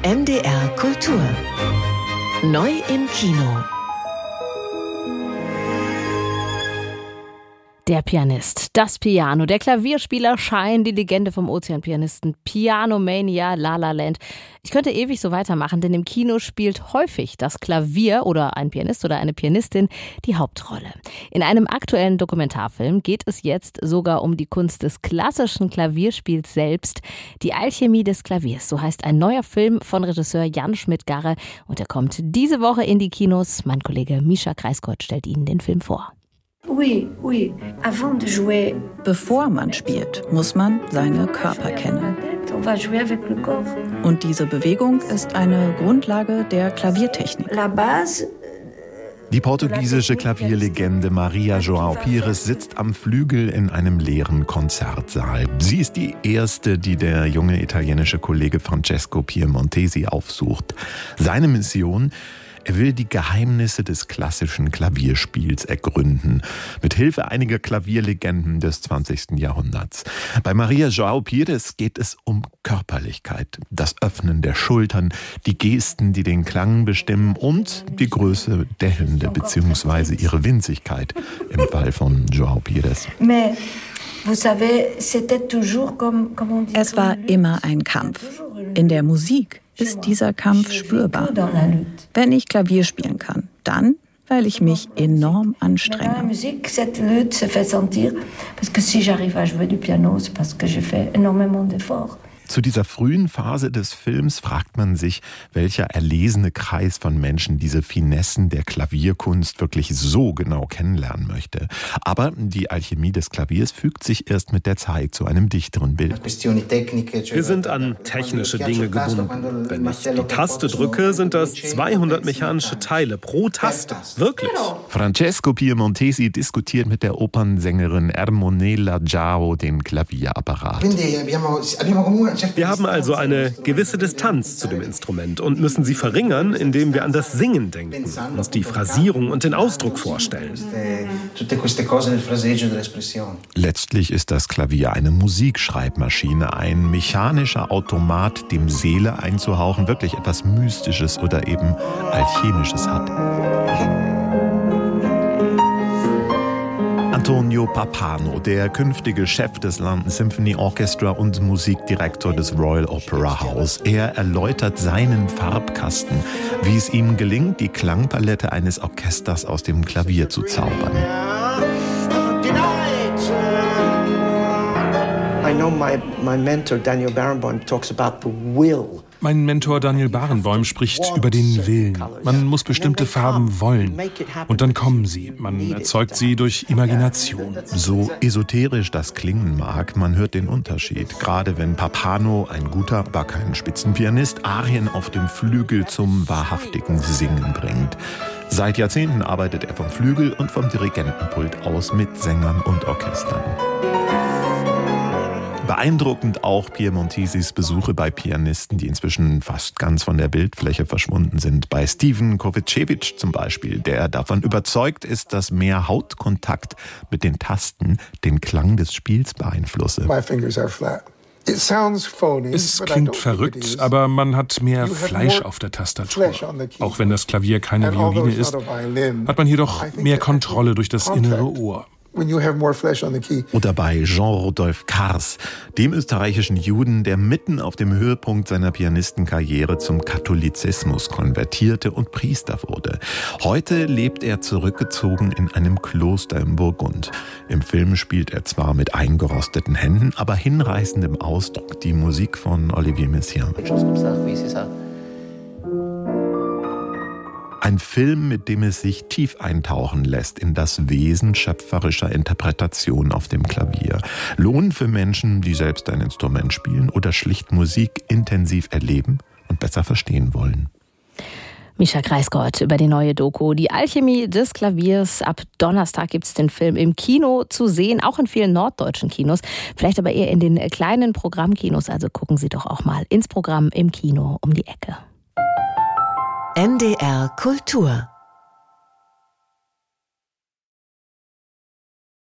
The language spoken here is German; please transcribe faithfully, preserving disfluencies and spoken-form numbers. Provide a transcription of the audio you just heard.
N D R Kultur. Neu im Kino. Der Pianist, das Piano, der Klavierspieler Shine, die Legende vom Ozeanpianisten, Pianomania, La La Land. Ich könnte ewig so weitermachen, denn im Kino spielt häufig das Klavier oder ein Pianist oder eine Pianistin die Hauptrolle. In einem aktuellen Dokumentarfilm geht es jetzt sogar um die Kunst des klassischen Klavierspiels selbst, die Alchemie des Klaviers. So heißt ein neuer Film von Regisseur Jan Schmidt-Garre und er kommt diese Woche in die Kinos. Mein Kollege Mischa Kreisgott stellt Ihnen den Film vor. Bevor man spielt, muss man seine Körper kennen. Und diese Bewegung ist eine Grundlage der Klaviertechnik. Die portugiesische Klavierlegende Maria João Pires sitzt am Flügel in einem leeren Konzertsaal. Sie ist die erste, die der junge italienische Kollege Francesco Piemontesi aufsucht. Seine Mission: Er will die Geheimnisse des klassischen Klavierspiels ergründen, mit Hilfe einiger Klavierlegenden des zwanzigsten Jahrhunderts. Bei Maria João Pires geht es um Körperlichkeit, das Öffnen der Schultern, die Gesten, die den Klang bestimmen und die Größe der Hände bzw. ihre Winzigkeit im Fall von João Pires. Es war immer ein Kampf. In der Musik ist dieser Kampf spürbar. Wenn ich Klavier spielen kann, dann, weil ich mich enorm anstrenge. Zu dieser frühen Phase des Films fragt man sich, welcher erlesene Kreis von Menschen diese Finessen der Klavierkunst wirklich so genau kennenlernen möchte. Aber die Alchemie des Klaviers fügt sich erst mit der Zeit zu einem dichteren Bild. Wir sind an technische Dinge gebunden. Wenn ich die Taste drücke, sind das zweihundert mechanische Teile pro Taste. Wirklich. Francesco Piemontesi diskutiert mit der Opernsängerin Ermonela Giao den Klavierapparat. Wir haben also eine gewisse Distanz zu dem Instrument und müssen sie verringern, indem wir an das Singen denken, uns die Phrasierung und den Ausdruck vorstellen. Letztlich ist das Klavier eine Musikschreibmaschine, ein mechanischer Automat, dem Seele einzuhauchen wirklich etwas Mystisches oder eben Alchemisches hat. Antonio Pappano, der künftige Chef des London Symphony Orchestra und Musikdirektor des Royal Opera House. Er erläutert seinen Farbkasten, wie es ihm gelingt, die Klangpalette eines Orchesters aus dem Klavier zu zaubern. I know my, my mentor Daniel Barenboim talks about the will. Mein Mentor Daniel Barenboim spricht über den Willen. Man muss bestimmte Farben wollen. Und dann kommen sie. Man erzeugt sie durch Imagination. So esoterisch das klingen mag, man hört den Unterschied. Gerade wenn Pappano, ein guter, aber kein Spitzenpianist, Arien auf dem Flügel zum wahrhaftigen Singen bringt. Seit Jahrzehnten arbeitet er vom Flügel und vom Dirigentenpult aus mit Sängern und Orchestern. Beeindruckend auch Piemontesis Besuche bei Pianisten, die inzwischen fast ganz von der Bildfläche verschwunden sind. Bei Steven Kovacevic zum Beispiel, der davon überzeugt ist, dass mehr Hautkontakt mit den Tasten den Klang des Spiels beeinflusse. Es klingt verrückt, aber man hat mehr Fleisch auf der Tastatur. Auch wenn das Klavier keine Violine ist, hat man jedoch mehr Kontrolle durch das innere Ohr. Oder bei Jean-Rodolphe Cars, dem österreichischen Juden, der mitten auf dem Höhepunkt seiner Pianistenkarriere zum Katholizismus konvertierte und Priester wurde. Heute lebt er zurückgezogen in einem Kloster im Burgund. Im Film spielt er zwar mit eingerosteten Händen, aber hinreißendem Ausdruck die Musik von Olivier Messiaen. Ein Film, mit dem es sich tief eintauchen lässt in das Wesen schöpferischer Interpretation auf dem Klavier. Lohn für Menschen, die selbst ein Instrument spielen oder schlicht Musik intensiv erleben und besser verstehen wollen. Mischa Kreisgott über die neue Doku Die Alchemie des Klaviers. Ab Donnerstag gibt es den Film im Kino zu sehen, auch in vielen norddeutschen Kinos. Vielleicht aber eher in den kleinen Programmkinos. Also gucken Sie doch auch mal ins Programm im Kino um die Ecke. N D R Kultur